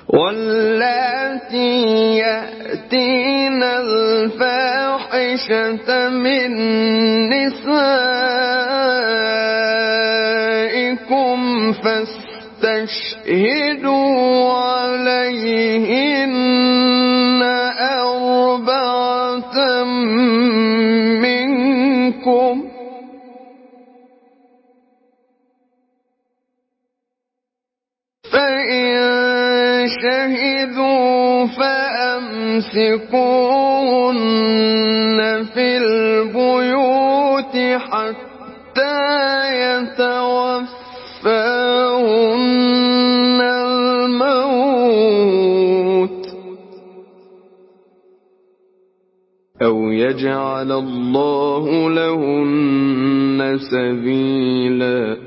واللاتي يأتين الفاحشة من نسائكم فاستشهدوا عليهن أربعة منكم، فإن شهدوا فأمسكوهن في البيوت حتى يتوفاهن الموت أو يجعل الله لهن سبيلا.